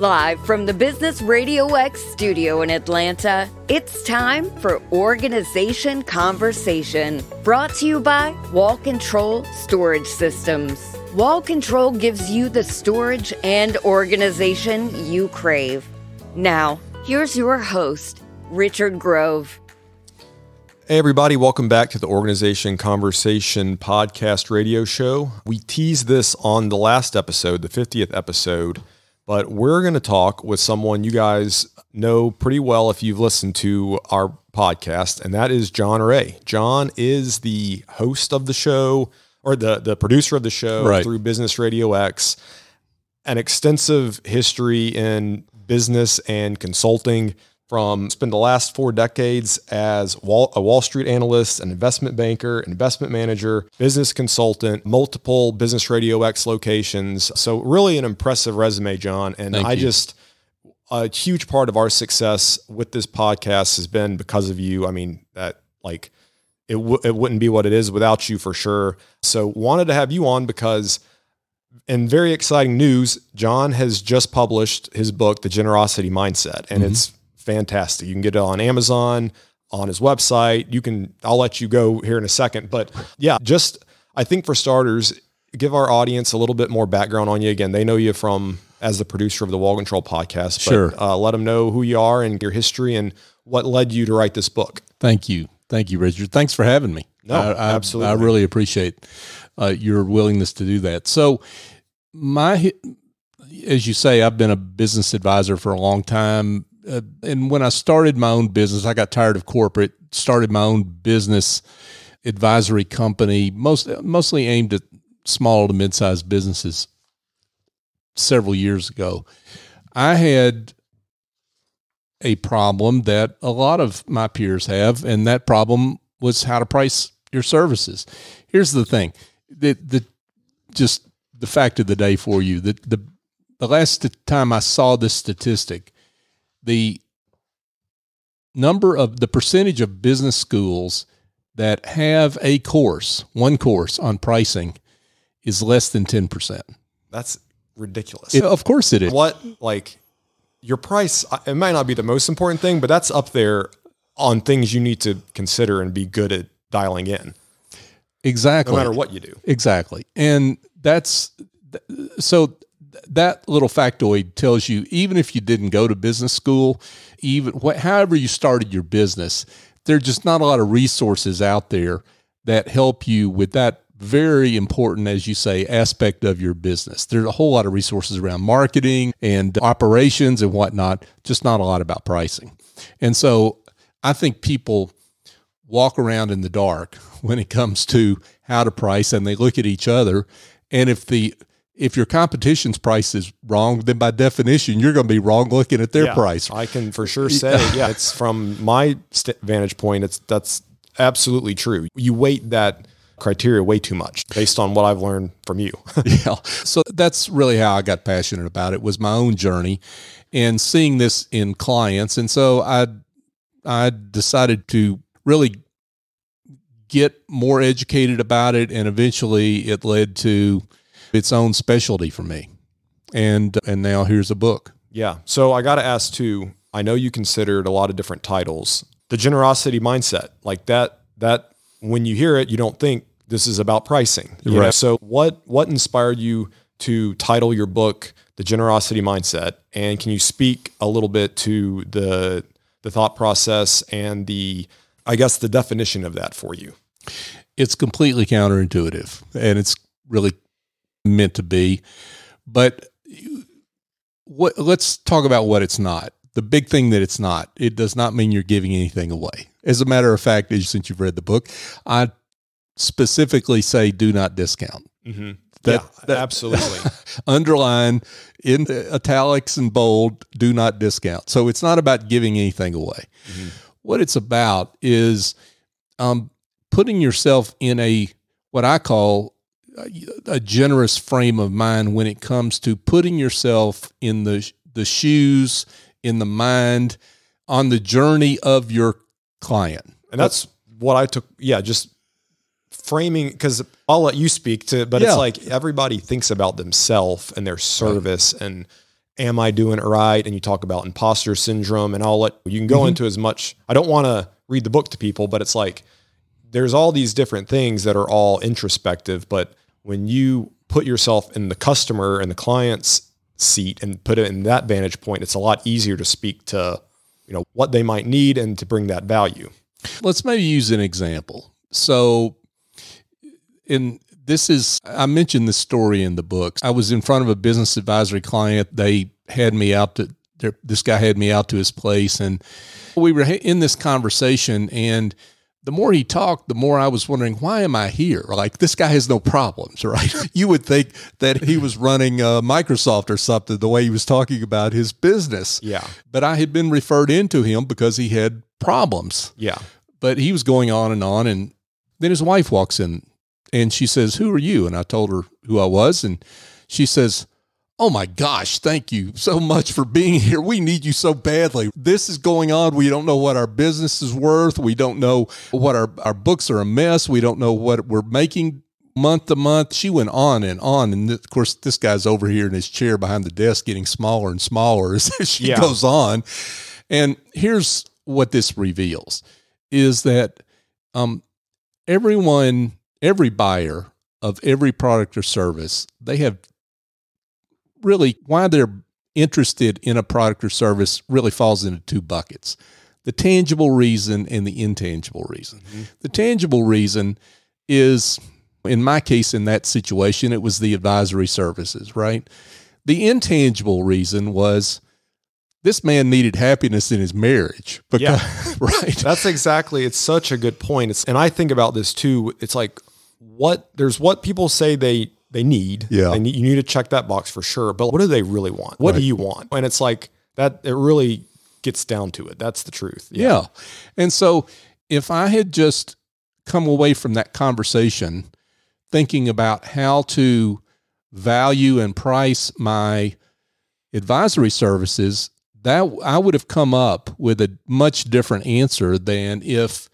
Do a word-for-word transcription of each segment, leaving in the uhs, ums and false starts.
Live from the Business Radio X studio in Atlanta, it's time for Organization Conversation, brought to you by Wall Control Storage Systems. Wall Control gives you the storage and organization you crave. Now, here's your host, Richard Grove. Hey everybody, welcome back to the Organization Conversation podcast radio show. We teased this on the last episode, the fiftieth episode, but we're going to talk with someone you guys know pretty well if you've listened to our podcast, and that is John Ray. John is the host of the show, or the, the producer of the show right. through Business Radio X, an extensive history in business and consulting. From spent the last four decades as Wall, a Wall Street analyst, an investment banker, investment manager, business consultant, multiple Business Radio X locations. So really an impressive resume, John. And Thank I you. just, a huge part of our success with this podcast has been because of you. I mean, that like it, w- it wouldn't be what it is without you for sure. So wanted to have you on because in very exciting news, John has just published his book, The Generosity Mindset. And mm-hmm. it's fantastic. You can get it on Amazon, on his website. You can, I'll let you go here in a second, but yeah, just, I think for starters, give our audience a little bit more background on you. Again, they know you from, as the producer of the Wall Control podcast, but sure. uh, let them know who you are and your history and what led you to write this book. Thank you. Thank you, Richard. Thanks for having me. No, I, I, absolutely. I really appreciate uh, your willingness to do that. So my, as you say, I've been a business advisor for a long time. Uh, and when I started my own business, I got tired of corporate, started my own business advisory company, most mostly aimed at small to mid-sized businesses several years ago. I had a problem that a lot of my peers have, and that problem was how to price your services. Here's the thing, the, the just the fact of the day for you, the, the, the last time I saw this statistic, the number of the percentage of business schools that have a course, one course on pricing is less than ten percent. That's ridiculous. It, of course it is. What, like your price, it might not be the most important thing, but that's up there on things you need to consider and be good at dialing in. Exactly. No matter what you do. Exactly. And that's, so that little factoid tells you, even if you didn't go to business school, even what, however you started your business, there's just not a lot of resources out there that help you with that very important, as you say, aspect of your business. There's a whole lot of resources around marketing and operations and whatnot, just not a lot about pricing. And so I think people walk around in the dark when it comes to how to price, and they look at each other. And if the If your competition's price is wrong, then by definition, you're going to be wrong looking at their yeah, price. I can for sure say, yeah, it's from my st- vantage point, it's that's absolutely true. You weight that criteria way too much based on what I've learned from you. Yeah. So that's really how I got passionate about it, was my own journey and seeing this in clients. And so I, I decided to really get more educated about it. And eventually it led to its own specialty for me. And and now here's a book. Yeah. So I got to ask too, I know you considered a lot of different titles. The Generosity Mindset, like that, that when you hear it, you don't think this is about pricing. You right. know? So what, what inspired you to title your book, The Generosity Mindset? And can you speak a little bit to the, the thought process and the, I guess, the definition of that for you? It's completely counterintuitive, and it's really meant to be, but what, let's talk about what it's not. The big thing that it's not, it does not mean you're giving anything away. As a matter of fact, since you've read the book, I specifically say do not discount. Mm-hmm. That, yeah, that, absolutely. Underline in italics and bold, do not discount. So it's not about giving anything away. Mm-hmm. What it's about is um, putting yourself in a, what I call a generous frame of mind when it comes to putting yourself in the the shoes, in the mind, on the journey of your client. And that's what I took. Yeah. Just framing, because I'll let you speak to, but yeah. it's like everybody thinks about themselves and their service. Right. And am I doing it right? And you talk about imposter syndrome, and I'll let, you can go mm-hmm. into as much, I don't want to read the book to people, but it's like, there's all these different things that are all introspective, but when you put yourself in the customer and the client's seat and put it in that vantage point, it's a lot easier to speak to, you know, what they might need and to bring that value. Let's maybe use an example. So in this is, I mentioned this story in the book. I was in front of a business advisory client. They had me out to, this guy had me out to his place, and we were in this conversation, and the more he talked, the more I was wondering, why am I here? Like, this guy has no problems, right? You would think that he was running uh, Microsoft or something, the way he was talking about his business. Yeah. But I had been referred into him because he had problems. Yeah. But he was going on and on. And then his wife walks in and she says, "Who are you?" And I told her who I was. And she says, "Oh my gosh, thank you so much for being here. We need you so badly. This is going on. We don't know what our business is worth. We don't know what our, our books are a mess. We don't know what we're making month to month." She went on and on. And of course, this guy's over here in his chair behind the desk getting smaller and smaller as she yeah. goes on. And here's what this reveals is that um, everyone, every buyer of every product or service, they have really, why they're interested in a product or service really falls into two buckets: the tangible reason and the intangible reason. Mm-hmm. The tangible reason is, in my case, in that situation, it was the advisory services, right? The intangible reason was this man needed happiness in his marriage. Because, yeah, right. That's exactly, it's such a good point. It's, and I think about this too. It's like what, there's what people say they, they need. Yeah. They need, you need to check that box for sure. But what do they really want? What right. do you want? And it's like that, it really gets down to it. That's the truth. Yeah. yeah. And so if I had just come away from that conversation thinking about how to value and price my advisory services, that I would have come up with a much different answer than if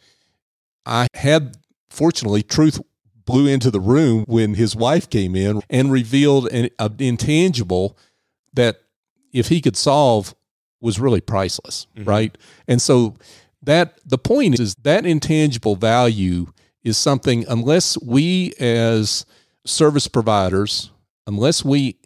I had, fortunately, truth blew into the room when his wife came in and revealed an, an intangible that if he could solve was really priceless, mm-hmm. right? And so that the point is that intangible value is something, unless we as service providers, unless we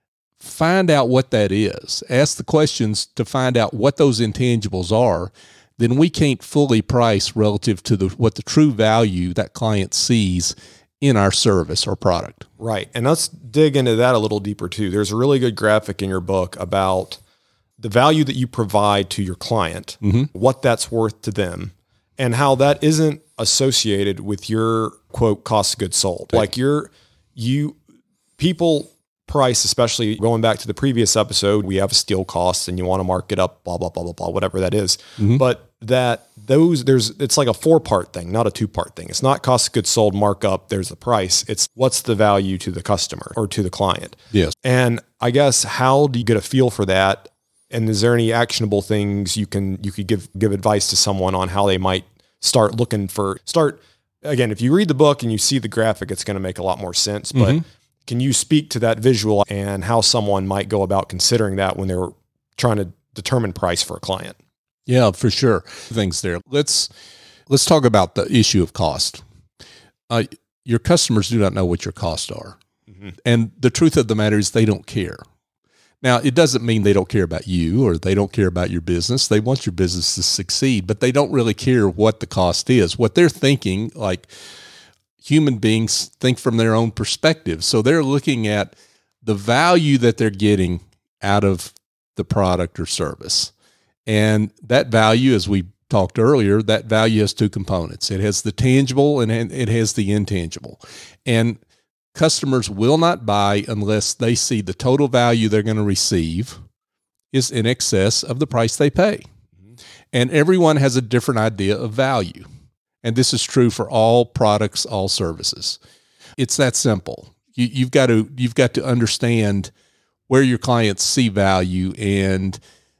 find out what that is, ask the questions to find out what those intangibles are, then we can't fully price relative to the what the true value that client sees in our service or product. Right. And let's dig into that a little deeper too. There's a really good graphic in your book about the value that you provide to your client, mm-hmm. what that's worth to them, and how that isn't associated with your quote cost of goods sold. Right. Like you're, you, people price, especially going back to the previous episode, we have steel costs and you want to mark it up, blah, blah, blah, blah, blah, whatever that is. Mm-hmm. But that those, there's, it's like a four part thing, not a two part thing. It's not cost of goods sold markup. There's the price. It's what's the value to the customer or to the client. Yes. And I guess, how do you get a feel for that? And is there any actionable things you can, you could give, give advice to someone on how they might start looking for, start, again, if you read the book and you see the graphic, it's going to make a lot more sense, but mm-hmm. can you speak to that visual and how someone might go about considering that when they're trying to determine price for a client? Yeah, for sure. Things there. Let's let's talk about the issue of cost. Uh, your customers do not know what your costs are. Mm-hmm. And the truth of the matter is they don't care. Now, it doesn't mean they don't care about you or they don't care about your business. They want your business to succeed, but they don't really care what the cost is. What they're thinking, like, human beings think from their own perspective. So they're looking at the value that they're getting out of the product or service. And that value, as we talked earlier, that value has two components. It has the tangible and it has the intangible. And customers will not buy unless they see the total value they're going to receive is in excess of the price they pay. Mm-hmm. And everyone has a different idea of value. And this is true for all products, all services. It's that simple. You, you've got to you've got to understand where your clients see value, and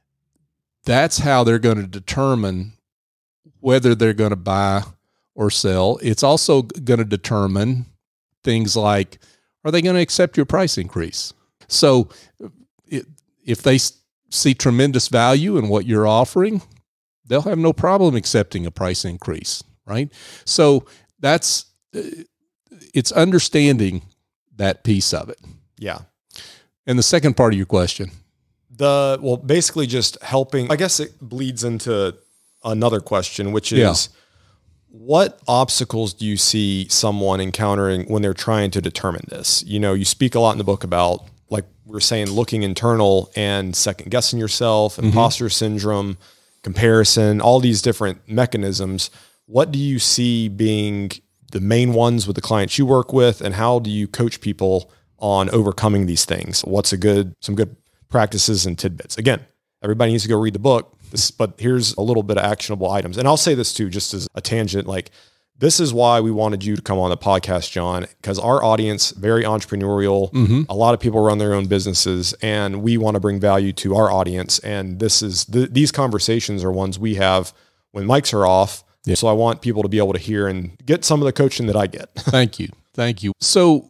that's how they're going to determine whether they're going to buy or sell. It's also going to determine things like, are they going to accept your price increase? So it, if they s- see tremendous value in what you're offering, they'll have no problem accepting a price increase, right? So that's, it's understanding that piece of it. Yeah. And the second part of your question. The, well, basically just helping, I guess it bleeds into another question, which is, Yeah. what obstacles do you see someone encountering when they're trying to determine this? You know, you speak a lot in the book about, like we we're saying, looking internal and second guessing yourself, imposter syndrome, comparison, all these different mechanisms. What do you see being the main ones with the clients you work with, and how do you coach people on overcoming these things? What's a good, some good practices and tidbits? Again, everybody needs to go read the book, this, but here's a little bit of actionable items. And I'll say this too, just as a tangent, like this is why we wanted you to come on the podcast, John, because our audience, very entrepreneurial, mm-hmm. a lot of people run their own businesses, and we want to bring value to our audience. And this is, th- these conversations are ones we have when mics are off. Yeah. So I want people to be able to hear and get some of the coaching that I get. Thank you. Thank you. So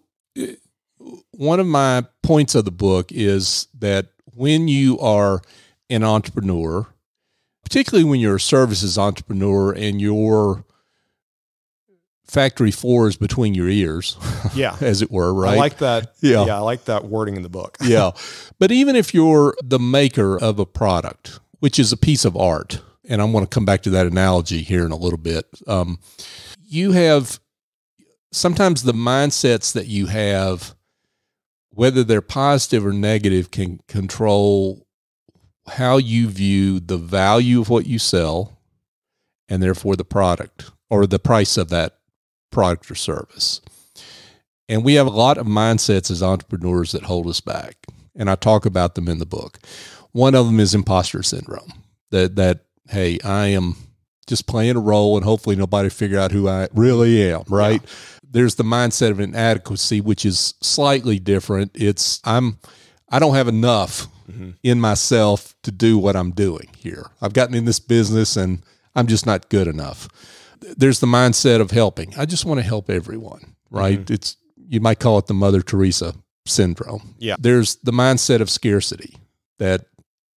one of my points of the book is that when you are an entrepreneur, particularly when you're a services entrepreneur and your factory floor is between your ears, yeah, as it were, right? I like that. Yeah. yeah, I like that wording in the book. Yeah. But even if you're the maker of a product, which is a piece of art, and I'm going to come back to that analogy here in a little bit, um, you have sometimes the mindsets that you have, whether they're positive or negative, can control how you view the value of what you sell and therefore the product or the price of that product or service. And we have a lot of mindsets as entrepreneurs that hold us back. And I talk about them in the book. One of them is imposter syndrome, that, that, hey, I am just playing a role and hopefully nobody figure out who I really am, right? Yeah. There's the mindset of inadequacy, which is slightly different. It's, I'm, I don't have enough mm-hmm. in myself to do what I'm doing here. I've gotten in this business and I'm just not good enough. There's the mindset of helping. I just want to help everyone, right? Mm-hmm. It's, you might call it the Mother Teresa syndrome. Yeah. There's the mindset of scarcity, that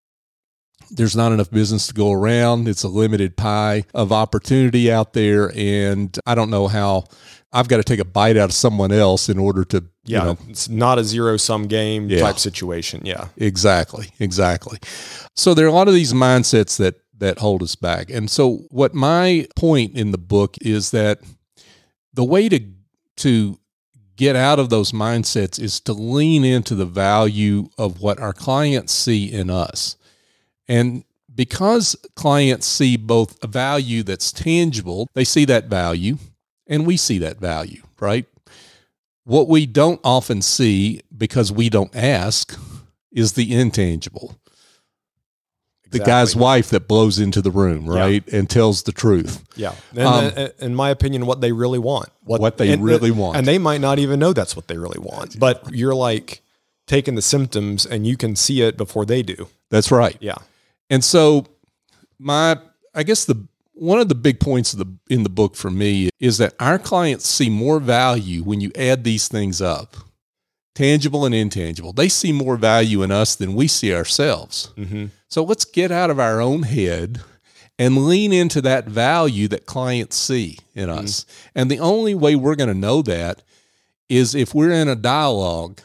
there's not enough business to go around. It's a limited pie of opportunity out there. And I don't know how I've got to take a bite out of someone else in order to, yeah, you know, it's not a zero sum game yeah. type situation. Yeah, exactly. Exactly. So there are a lot of these mindsets that, that hold us back. And so what my point in the book is that the way to, to get out of those mindsets is to lean into the value of what our clients see in us. And because clients see both a value that's tangible, they see that value, and we see that value, right? What we don't often see, because we don't ask, is the intangible. Exactly. The guy's wife that blows into the room, right, yeah. and tells the truth. Yeah, and um, uh, in my opinion, what they really want. What, what they and, really want. And they might not even know that's what they really want. But you're like taking the symptoms, and you can see it before they do. That's right. Yeah. And so my, I guess the, one of the big points of the, in the book for me is that our clients see more value when you add these things up, tangible and intangible. They see more value in us than we see ourselves. Mm-hmm. So let's get out of our own head and lean into that value that clients see in us. Mm-hmm. And the only way we're going to know that is if we're in a dialogue.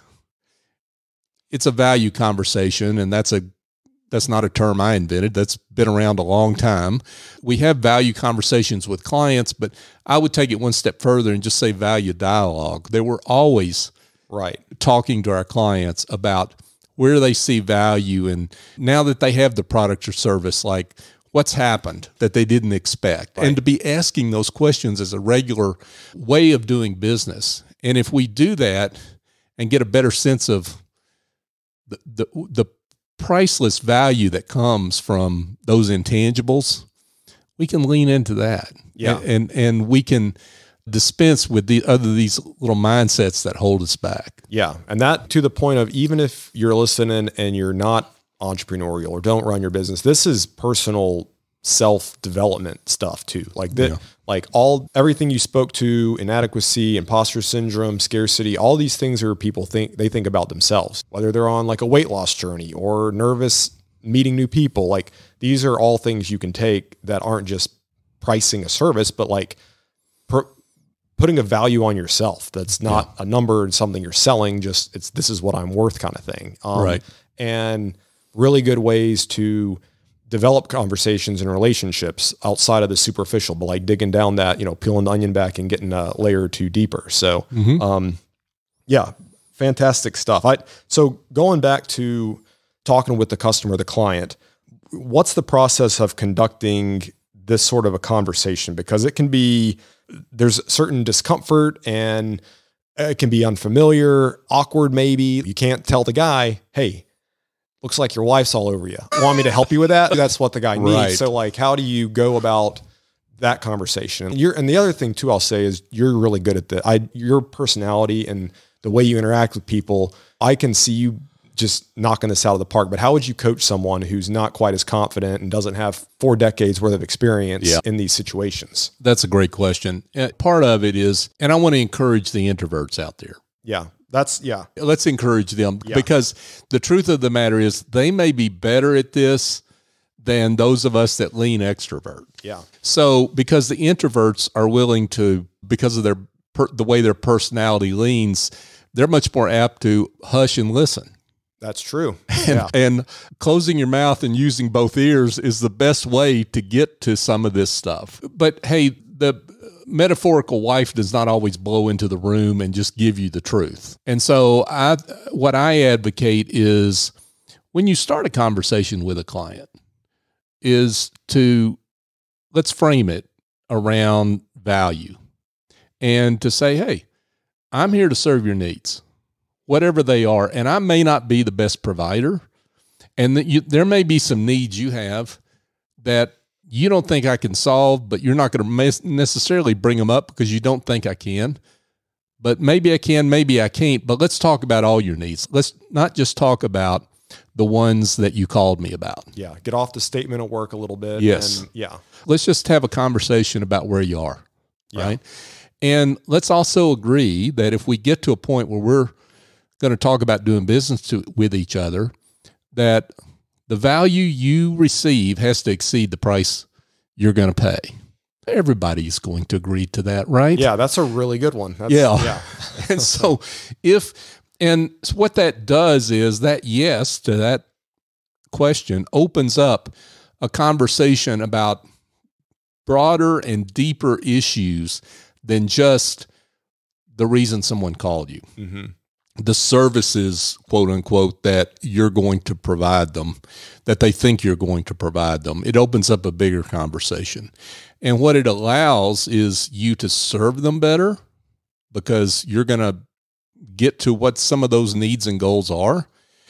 It's a value conversation, and that's a That's not a term I invented. That's been around a long time. We have value conversations with clients, but I would take it one step further and just say value dialogue. They were always right talking to our clients about where they see value, and now that they have the product or service, like what's happened that they didn't expect, right. and to be asking those questions as a regular way of doing business. And if we do that and get a better sense of the the, the priceless value that comes from those intangibles, we can lean into that. Yeah. And, and, and we can dispense with the other, these little mindsets that hold us back. Yeah. And that, to the point of, even if you're listening and you're not entrepreneurial or don't run your business, this is personal self-development stuff too. Like that, Yeah. like all, everything you spoke to, inadequacy, imposter syndrome, scarcity, all these things are people think, they think about themselves, whether they're on like a weight loss journey or nervous meeting new people. Like these are all things you can take that aren't just pricing a service, but like per, putting a value on yourself. That's not yeah. a number and something you're selling. Just it's, this is what I'm worth kind of thing. Um, right. And really good ways to develop conversations and relationships outside of the superficial, but like digging down that, you know, peeling the onion back and getting a layer or two deeper. So, mm-hmm. um, yeah, fantastic stuff. I, so going back to talking with the customer, the client, what's the process of conducting this sort of a conversation? Because it can be, there's certain discomfort and it can be unfamiliar, awkward. Maybe you can't tell the guy, hey, looks like your wife's all over you. Want me to help you with that? That's what the guy needs. Right. So like, how do you go about that conversation? And you're, and the other thing too, I'll say is you're really good at the, I, your personality and the way you interact with people. I can see you just knocking this out of the park, but how would you coach someone who's not quite as confident and doesn't have four decades worth of experience yeah. in these situations? That's a great question. Uh, part of it is, and I want to encourage the introverts out there. Yeah. That's yeah. Let's encourage them yeah. because the truth of the matter is they may be better at this than those of us that lean extrovert. Yeah. So because the introverts are willing to, because of their per, the way their personality leans, they're much more apt to hush and listen. That's true. And, yeah. and closing your mouth and using both ears is the best way to get to some of this stuff. But hey, the metaphorical wife does not always blow into the room and just give you the truth. And so I, what I advocate is when you start a conversation with a client is to, let's frame it around value and to say, hey, I'm here to serve your needs, whatever they are. And I may not be the best provider. And that you, there may be some needs you have that you don't think I can solve, but you're not going to necessarily bring them up because you don't think I can. But maybe I can, maybe I can't. But let's talk about all your needs. Let's not just talk about the ones that you called me about. Yeah. Get off the statement of work a little bit. Yes. And yeah. Let's just have a conversation about where you are. Yeah. Right. And let's also agree that if we get to a point where we're going to talk about doing business to, with each other, that the value you receive has to exceed the price you're going to pay. Everybody's going to agree to that, right? Yeah, that's a really good one. That's, yeah. yeah. And so if, and what that does is that yes to that question opens up a conversation about broader and deeper issues than just the reason someone called you. Mm-hmm. The services, quote unquote, that you're going to provide them, that they think you're going to provide them. It opens up a bigger conversation. And what it allows is you to serve them better because you're going to get to what some of those needs and goals are.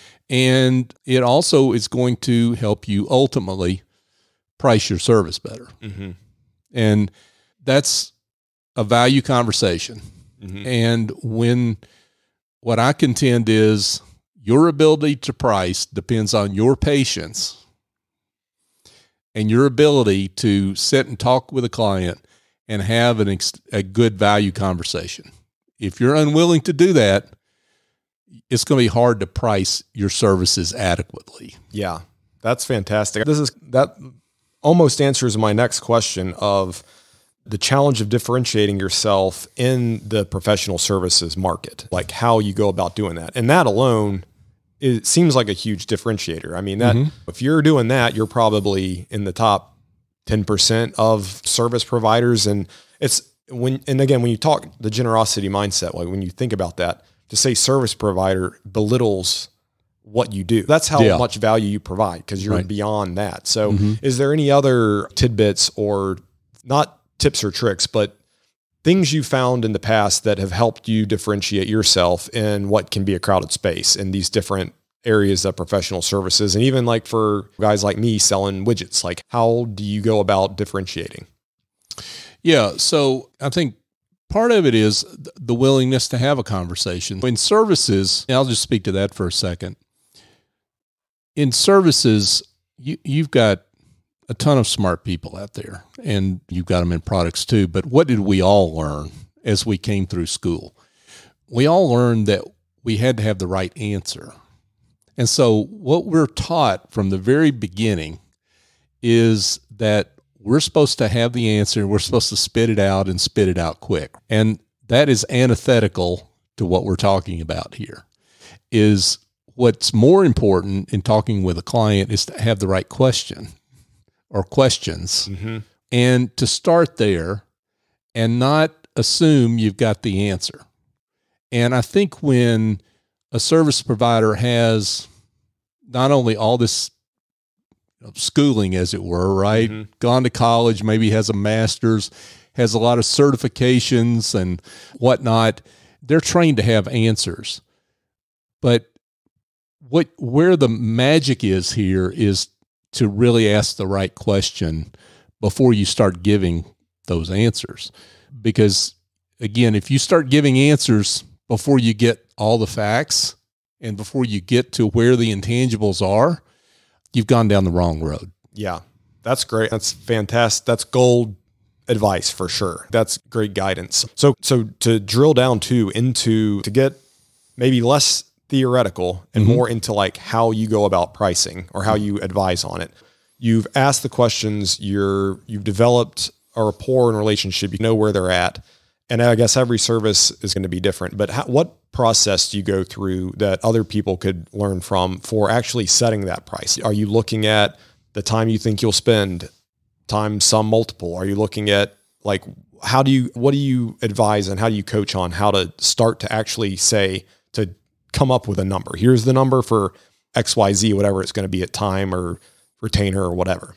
And it also is going to help you ultimately price your service better. Mm-hmm. And that's a value conversation. Mm-hmm. And when what I contend is your ability to price depends on your patience and your ability to sit and talk with a client and have an ex- a good value conversation. If you're unwilling to do that, it's going to be hard to price your services adequately. Yeah, that's fantastic. This is that almost answers my next question of the challenge of differentiating yourself in the professional services market, like how you go about doing that. And that alone, it seems like a huge differentiator. I mean, that mm-hmm. if you're doing that, you're probably in the top ten percent of service providers. And it's when, and again, when you talk the generosity mindset, like when you think about that, to say service provider belittles what you do. That's how yeah. much value you provide because you're right. beyond that. So mm-hmm. is there any other tidbits or not tips or tricks, but things you found in the past that have helped you differentiate yourself in what can be a crowded space in these different areas of professional services? And even like for guys like me selling widgets, like how do you go about differentiating? Yeah. So I think part of it is the willingness to have a conversation. In services, I'll just speak to that for a second. In services, you, you've got a ton of smart people out there, and you've got them in products too. But what did we all learn as we came through school? We all learned that we had to have the right answer. And so what we're taught from the very beginning is that we're supposed to have the answer, and we're supposed to spit it out and spit it out quick. And that is antithetical to what we're talking about here. Is what's more important in talking with a client is to have the right question or questions, mm-hmm. and to start there and not assume you've got the answer. And I think when a service provider has not only all this schooling, as it were, right? Mm-hmm. Gone to college, maybe has a master's, has a lot of certifications and whatnot. They're trained to have answers. But what where the magic is here is to really ask the right question before you start giving those answers. Because, again, if you start giving answers before you get all the facts and before you get to where the intangibles are, you've gone down the wrong road. Yeah, that's great. That's fantastic. That's gold advice for sure. That's great guidance. So, so to drill down too into, to get maybe less theoretical and mm-hmm. more into like how you go about pricing or how you advise on it. You've asked the questions, you're, you've developed a rapport and relationship, you know where they're at. And I guess every service is going to be different, but how, what process do you go through that other people could learn from for actually setting that price? Are you looking at the time you think you'll spend times some multiple? Are you looking at like, how do you, what do you advise and how do you coach on how to start to actually say, to come up with a number? Here's the number for X Y Z, whatever it's going to be at time or retainer or whatever.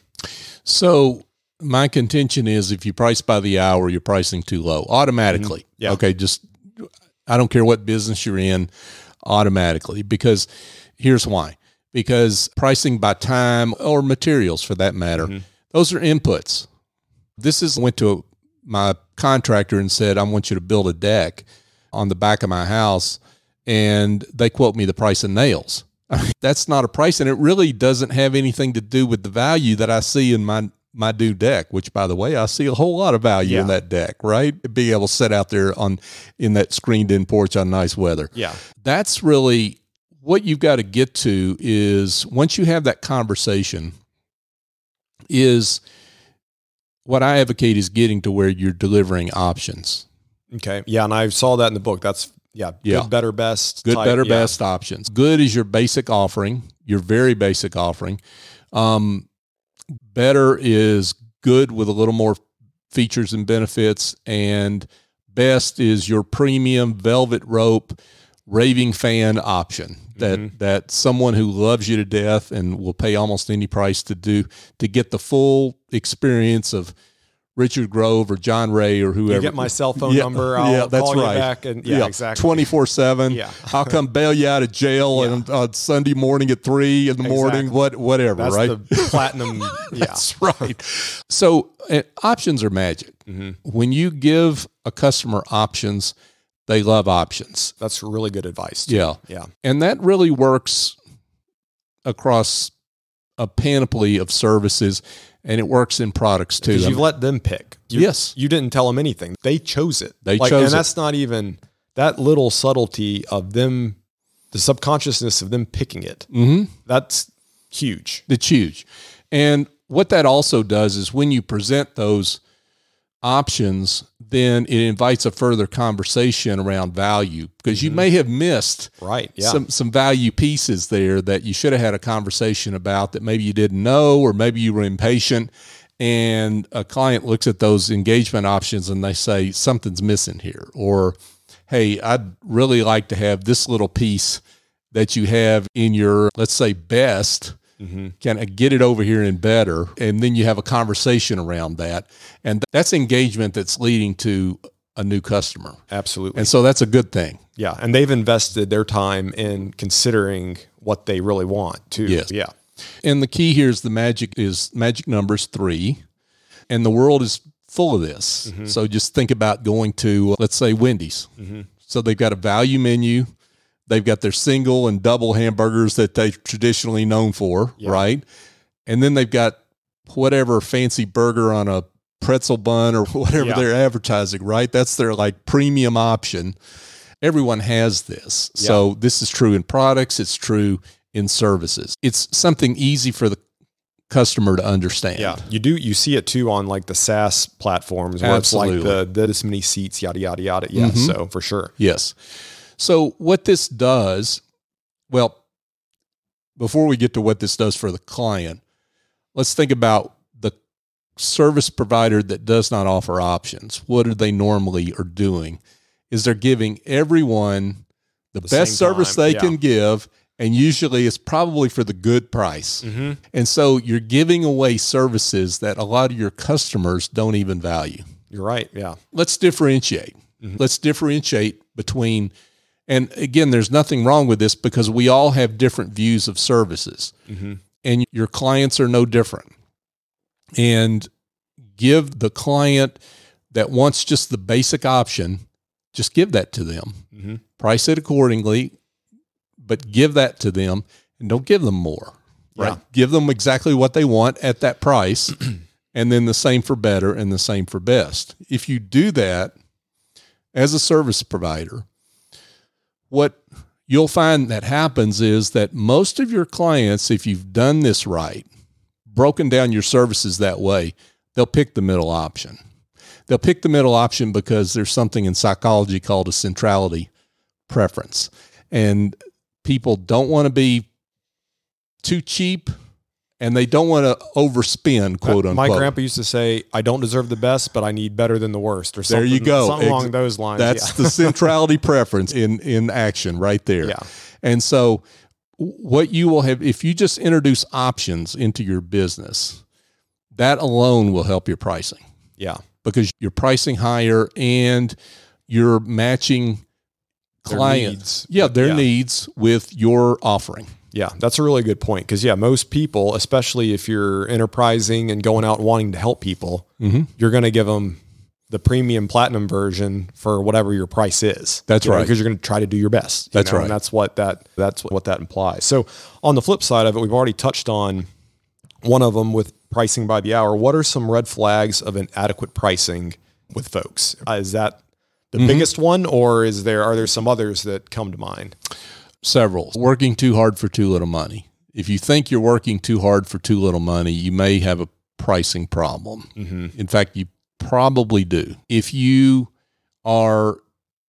So my contention is if you price by the hour, you're pricing too low automatically. Mm-hmm. Yeah. Okay. Just, I don't care what business you're in, automatically, because here's why. Because pricing by time or materials for that matter, mm-hmm. those are inputs. This is, went to a, my contractor and said, I want you to build a deck on the back of my house. And they quote me the price of nails. I mean, that's not a price. And it really doesn't have anything to do with the value that I see in my, my new deck, which by the way, I see a whole lot of value yeah. in that deck, right? Being able to sit out there on, in that screened in porch on nice weather. Yeah. That's really what you've got to get to is once you have that conversation is what I advocate is getting to where you're delivering options. Okay. Yeah. And I saw that in the book. That's, Yeah, good, yeah. better, best. Good, type, better, yeah. best options. Good is your basic offering, your very basic offering. Um, better is good with a little more features and benefits, and best is your premium velvet rope raving fan option that mm-hmm. that someone who loves you to death and will pay almost any price to do to get the full experience of Richard Grove or John Ray or whoever. You get my cell phone yeah, number. I'll yeah, that's call right. you back. And yeah, yeah, exactly. twenty-four seven. Yeah. I'll come bail you out of jail yeah. and on Sunday morning at three in the exactly. morning, what, whatever, that's right? The platinum. Yeah. That's right. So uh, options are magic. Mm-hmm. When you give a customer options, they love options. That's really good advice. Too. Yeah. Yeah. And that really works across a panoply of services. And it works in products too. Because you let them pick. You, yes. You didn't tell them anything. They chose it. They like, chose and it. And that's not even that little subtlety of them, the subconsciousness of them picking it. Mm-hmm. That's huge. It's huge. And what that also does is when you present those options, then it invites a further conversation around value because mm-hmm. you may have missed right, yeah. some, some value pieces there that you should have had a conversation about that maybe you didn't know, or maybe you were impatient, and a client looks at those engagement options and they say something's missing here, or, hey, I'd really like to have this little piece that you have in your, let's say, best. Mm-hmm. Can I get it over here in better? And then you have a conversation around that. And that's engagement that's leading to a new customer. Absolutely. And so that's a good thing. Yeah. And they've invested their time in considering what they really want too. Yes. Yeah. And the key here is the magic is magic numbers three. And the world is full of this. Mm-hmm. So just think about going to, let's say, Wendy's. Mm-hmm. So they've got a value menu. They've got their single and double hamburgers that they're traditionally known for, yeah. right? And then they've got whatever fancy burger on a pretzel bun or whatever Yeah. they're advertising, right? That's their like premium option. Everyone has this. Yeah. So this is true in products. It's true in services. It's something easy for the customer to understand. Yeah, you do. You see it too on like the SaaS platforms where Absolutely. it's like the this many seats, yada yada yada. Yeah, Mhm. so for sure. Yes. So what this does, well, before we get to what this does for the client, let's think about the service provider that does not offer options. What are they normally are doing? Is they're giving everyone the, The best same service time, they yeah. can give, and usually it's probably for the good price. Mm-hmm. And so you're giving away services that a lot of your customers don't even value. You're right. Yeah, Let's differentiate. Mhm. Let's differentiate between, and again, there's nothing wrong with this because we all have different views of services, mm-hmm. and your clients are no different. And give the client that wants just the basic option, just give that to them. Mm-hmm. Price it accordingly, but give that to them and don't give them more. Right? Yeah. Give them exactly what they want at that price, and then the same for better and the same for best. If you do that as a service provider, what you'll find that happens is that most of your clients, if you've done this right, broken down your services that way, they'll pick the middle option. They'll pick the middle option because there's something in psychology called a centrality preference. And people don't want to be too cheap, and they don't want to overspend, quote unquote. My grandpa used to say, "I don't deserve the best, but I need better than the worst," or something. There you go. Something along Ex- those lines. That's yeah. the centrality preference in, in action right there. Yeah. And so what you will have, if you just introduce options into your business, that alone will help your pricing, Yeah. because you're pricing higher and you're matching Their clients. needs. Yeah, their Yeah. needs with your offering. Yeah, that's a really good point. Because, yeah, most people, especially if you're enterprising and going out and wanting to help people, Mm-hmm. you're going to give them the premium platinum version for whatever your price is. That's You know, right. Because you're going to try to do your best. you That's know, right. And that's what that that's what that implies. So on the flip side of it, we've already touched on one of them with pricing by the hour. What are some red flags of inadequate pricing with folks? Uh, is that the Mm-hmm. biggest one, or is there are there some others that come to mind? Several. Working too hard for too little money. If you think you're working too hard for too little money, you may have a pricing problem. Mm-hmm. In fact, you probably do. If you are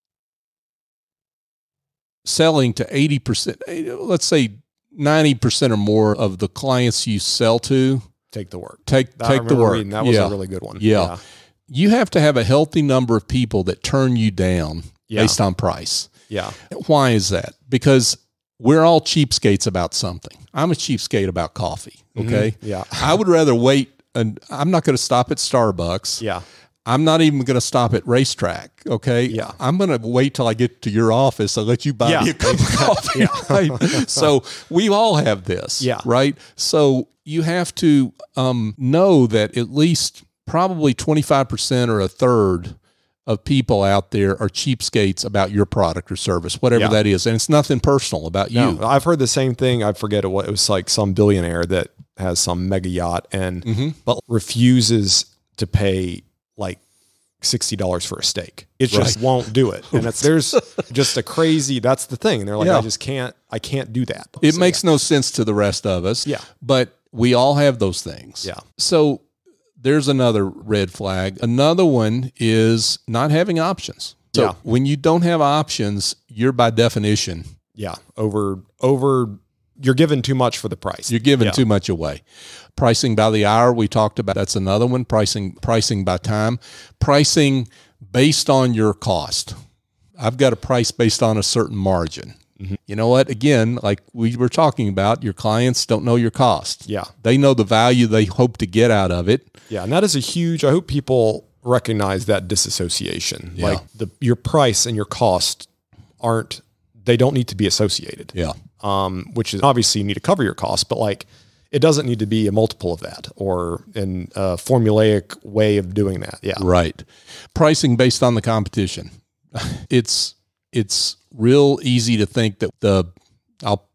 selling to eighty percent, let's say ninety percent or more of the clients you sell to, Take the work. take I take the remember work. reading that was yeah. a really good one. Yeah. You have to have a healthy number of people that turn you down Yeah. based on price. Yeah. Why is that? Because we're all cheapskates about something. I'm a cheapskate about coffee. Okay. Yeah. I would rather wait, and I'm not going to stop at Starbucks. Yeah. I'm not even going to stop at Racetrack. Okay. Yeah. I'm going to wait till I get to your office and let you buy Yeah. me a cup of coffee. Right? So we all have this. Yeah. Right. So you have to um, know that at least probably twenty-five percent or a third of people out there are cheapskates about your product or service, whatever Yeah. that is. And it's nothing personal about you. No, I've heard the same thing. I forget what it was, like some billionaire that has some mega yacht and Mm-hmm. but refuses to pay like sixty dollars for a steak. It just Right. won't do it. And it's there's just a crazy that's the thing. And they're like, Yeah. I just can't I can't do that. It So, makes no sense to the rest of us. Yeah. But we all have those things. Yeah. So there's another red flag. Another one is not having options. So Yeah. when you don't have options, you're by definition, yeah. Over over you're given too much for the price. you're giving Yeah. too much away. Pricing by the hour, we talked about, that's another one. Pricing, pricing by time, pricing based on your cost. I've got a price based on a certain margin. Mm-hmm. You know what? Again, like we were talking about, your clients don't know your cost. Yeah. They know the value they hope to get out of it. Yeah, and that is a huge. I hope people recognize that disassociation. Yeah. Like the your price and your cost aren't. They don't need to be associated. Yeah. Um, which is obviously you need to cover your costs, but like it doesn't need to be a multiple of that or in a formulaic way of doing that. Yeah. Right. Pricing based on the competition. It's it's real easy to think that the I'll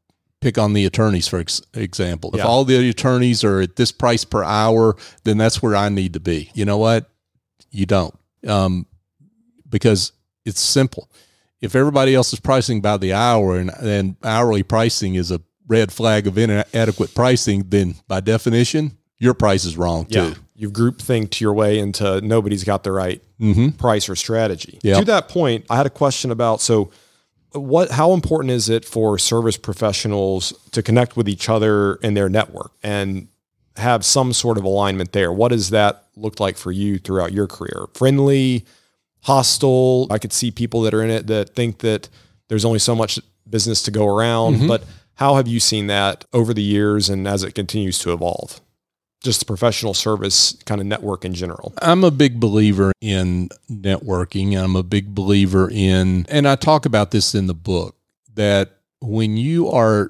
pick on the attorneys, for ex- example. If Yeah. all the attorneys are at this price per hour, then that's where I need to be. You know what? You don't, um, because it's simple. If everybody else is pricing by the hour and then hourly pricing is a red flag of inadequate pricing, then by definition, your price is wrong too. Yeah. You've groupthinked your way into nobody's got the right Mm-hmm. price or strategy. Yep. To that point, I had a question about, so what, how important is it for service professionals to connect with each other in their network and have some sort of alignment there? What does that look like for you throughout your career? Friendly, hostile? I could see people that are in it that think that there's only so much business to go around, Mm-hmm. but how have you seen that over the years and as it continues to evolve? Just the professional service kind of network in general. I'm a big believer in networking. I'm a big believer in, and I talk about this in the book, that when you are,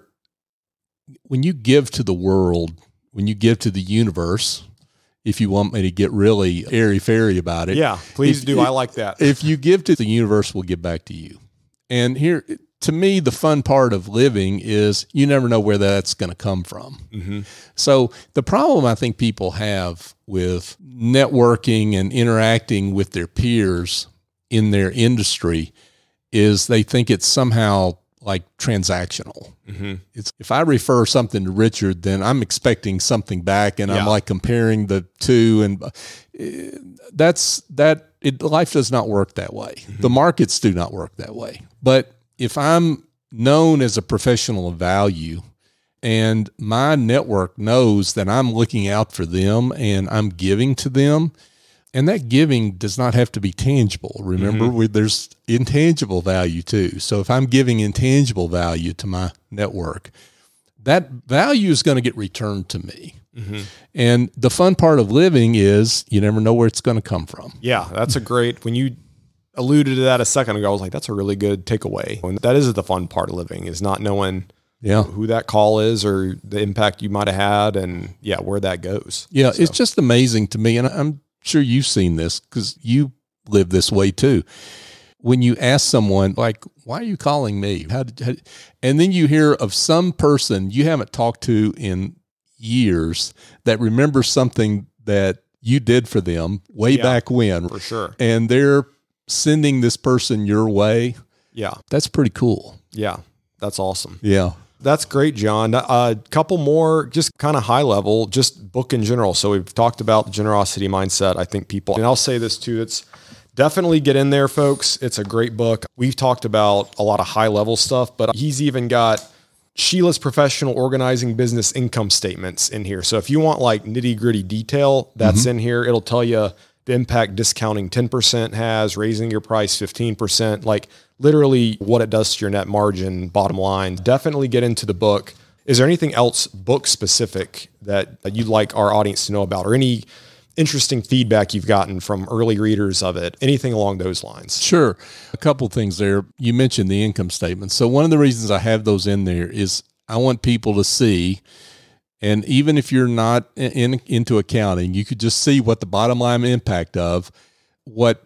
when you give to the world, when you give to the universe, if you want me to get really airy-fairy about it. Yeah, please if, do. If, I like that. If you give to the universe, will give back to you. And here, to me, the fun part of living is you never know where that's going to come from. Mm-hmm. So the problem I think people have with networking and interacting with their peers in their industry is they think it's somehow like transactional. Mm-hmm. It's if I refer something to Richard, then I'm expecting something back, and Yeah. I'm like comparing the two, and uh, that's that. It, life does not work that way. Mm-hmm. The markets do not work that way. But if I'm known as a professional of value and my network knows that I'm looking out for them and I'm giving to them, and that giving does not have to be tangible. Remember, Mm-hmm. we, there's intangible value too. So if I'm giving intangible value to my network, that value is going to get returned to me. Mm-hmm. And the fun part of living is you never know where it's going to come from. Yeah, that's a great, when you alluded to that a second ago, I was like, that's a really good takeaway. And that is the fun part of living, is not knowing Yeah. who that call is or the impact you might have had and yeah, where that goes. Yeah, So, it's just amazing to me, and I'm sure you've seen this because you live this way too. When you ask someone, like, why are you calling me? How did, how, and then you hear of some person you haven't talked to in years that remembers something that you did for them way Yeah. back when, for sure. and they're sending this person your way. Yeah. That's pretty cool. Yeah. That's awesome. Yeah. That's great, John. A uh, couple more, just kind of high level, just book in general. So we've talked about the generosity mindset. I think people, and I'll say this too, it's definitely get in there, folks. It's a great book. We've talked about a lot of high level stuff, but he's even got Sheila's professional organizing business income statements in here. So if you want like nitty gritty detail, that's mm-hmm. in here. It'll tell you the impact discounting ten percent has, raising your price fifteen percent, like literally what it does to your net margin, bottom line. Definitely get into the book. Is there anything else book specific that you'd like our audience to know about, or any interesting feedback you've gotten from early readers of it? Anything along those lines? Sure. A couple things there. You mentioned the income statement. So one of the reasons I have those in there is I want people to see, and even if you're not in, into accounting, you could just see what the bottom line impact of what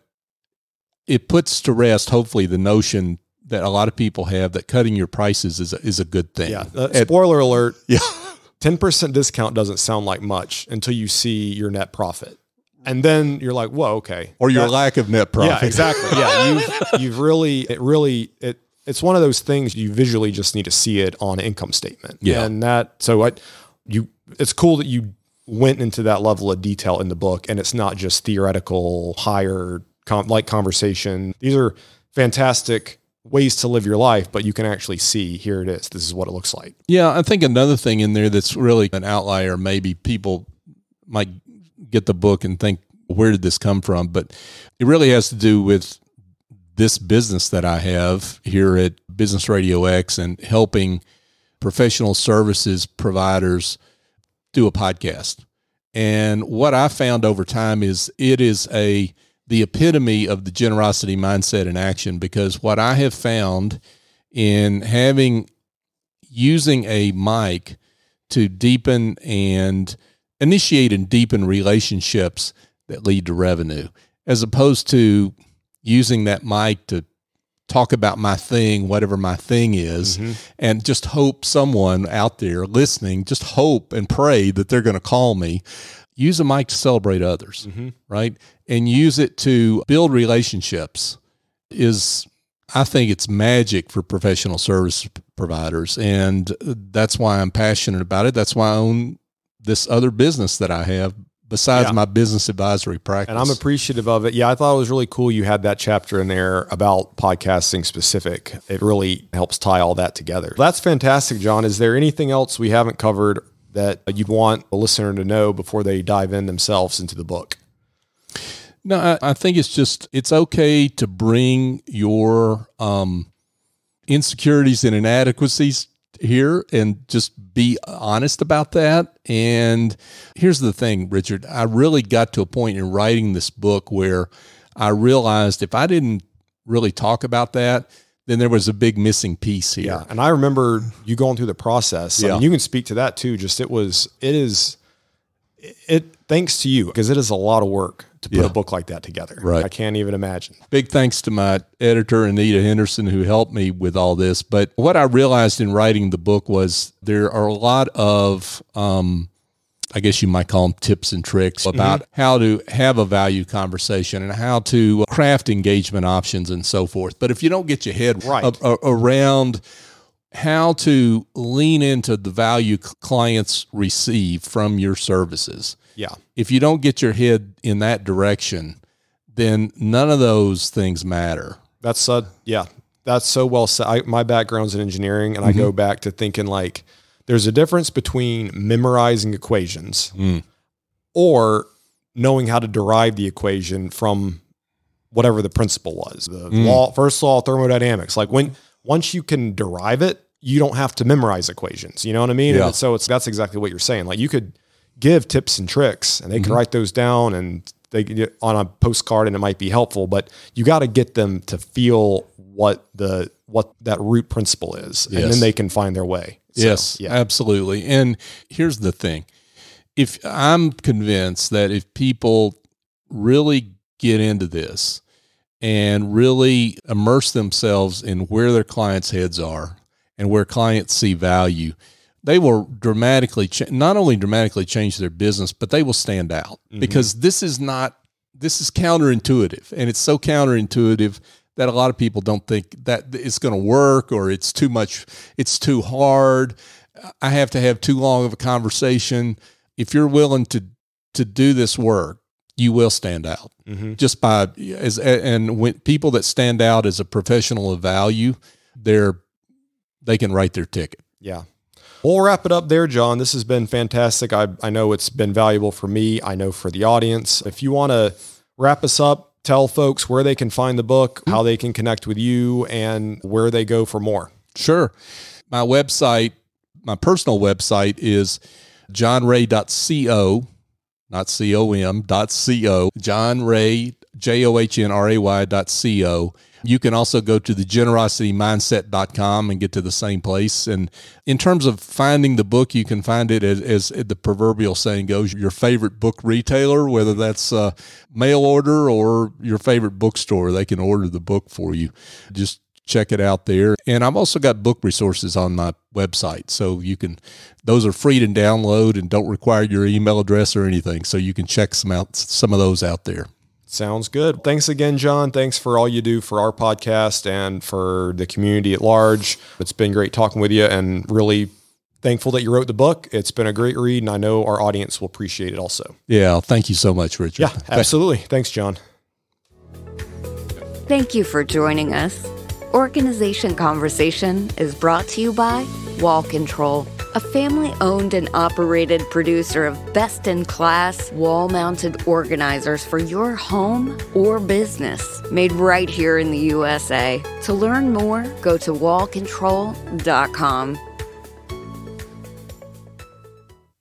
it puts to rest, hopefully, the notion that a lot of people have that cutting your prices is a, is a good thing. Yeah. Uh, spoiler alert. Yeah. ten percent discount doesn't sound like much until you see your net profit. And then you're like, whoa, okay. Or your that, lack of net profit. Yeah, exactly. Yeah. You've, you've really, it really, it, it's one of those things you visually just need to see it on an income statement. Yeah. And that, so I, you, it's cool that you went into that level of detail in the book, and it's not just theoretical, higher, com, like conversation. These are fantastic ways to live your life, but you can actually see, here it is. This is what it looks like. Yeah, I think another thing in there that's really an outlier, maybe people might get the book and think, where did this come from? But it really has to do with this business that I have here at Business Radio X and helping professional services providers do a podcast. And what I found over time is it is a the epitome of the generosity mindset in action, because what I have found in having using a mic to deepen and initiate and deepen relationships that lead to revenue, as opposed to using that mic to talk about my thing, whatever my thing is, mm-hmm. and just hope someone out there listening, just hope and pray that they're going to call me. Use a mic to celebrate others, mm-hmm. right? And use it to build relationships is, I think it's magic for professional service providers. And that's why I'm passionate about it. That's why I own this other business that I have besides yeah. my business advisory practice. And I'm appreciative of it. Yeah, I thought it was really cool you had that chapter in there about podcasting specific. It really helps tie all that together. That's fantastic, John. Is there anything else we haven't covered that you'd want a listener to know before they dive in themselves into the book? No, I, I think it's just, it's okay to bring your um, insecurities and inadequacies here and just be honest about that. And here's the thing, Richard, I really got to a point in writing this book where I realized if I didn't really talk about that, then there was a big missing piece here. Yeah. And I remember you going through the process. Yeah. I mean, you can speak to that too. Just it was, it is, it thanks to you, because it is a lot of work to put Yeah. a book like that together. Right. I can't even imagine. Big thanks to my editor, Anita Henderson, who helped me with all this. But what I realized in writing the book was there are a lot of, um, I guess you might call them tips and tricks about mm-hmm. how to have a value conversation and how to craft engagement options and so forth. But if you don't get your head right. a, a, around how to lean into the value clients receive from your services, yeah. if you don't get your head in that direction, then none of those things matter. That's uh, yeah, that's so well said. I, my background's in engineering, and mm-hmm. I go back to thinking like there's a difference between memorizing equations mm. or knowing how to derive the equation from whatever the principle was. The mm. law, first law of thermodynamics. Like when once you can derive it, you don't have to memorize equations. You know what I mean? Yeah. And so it's that's exactly what you're saying. Like you could give tips and tricks, and they can mm-hmm. write those down and they can get on a postcard, and it might be helpful, but you got to get them to feel what the what that root principle is, yes. and then they can find their way. So, yes, yeah. absolutely. And here's the thing. If I'm convinced that if people really get into this and really immerse themselves in where their clients' heads are and where clients see value, they will dramatically, ch- not only dramatically change their business, but they will stand out mm-hmm. because this is not, this is counterintuitive, and it's so counterintuitive that a lot of people don't think that it's going to work, or it's too much, it's too hard. I have to have too long of a conversation. If you're willing to, to do this work, you will stand out mm-hmm. just by, as, and when people that stand out as a professional of value, they're, they can write their ticket. Yeah. We'll wrap it up there, John. This has been fantastic. I, I know it's been valuable for me. I know for the audience. If you want to wrap us up, tell folks where they can find the book, how they can connect with you, and where they go for more. Sure. My website, my personal website is john ray dot co, not C O M, dot C-O, John Ray, J O H N R A Y dot C-O. You can also go to the generosity mindset dot com and get to the same place. And in terms of finding the book, you can find it as, as the proverbial saying goes, your favorite book retailer, whether that's a mail order or your favorite bookstore, they can order the book for you. Just check it out there. And I've also got book resources on my website. So you can, those are free to download and don't require your email address or anything. So you can check some out, some of those out there. Sounds good. Thanks again, John. Thanks for all you do for our podcast and for the community at large. It's been great talking with you, and really thankful that you wrote the book. It's been a great read, and I know our audience will appreciate it also. Yeah. Thank you so much, Richard. Yeah, absolutely. Thanks, John. Thank you for joining us. Organization Conversation is brought to you by Wall Control, a family-owned and operated producer of best-in-class wall-mounted organizers for your home or business, made right here in the U S A. To learn more, go to wall control dot com.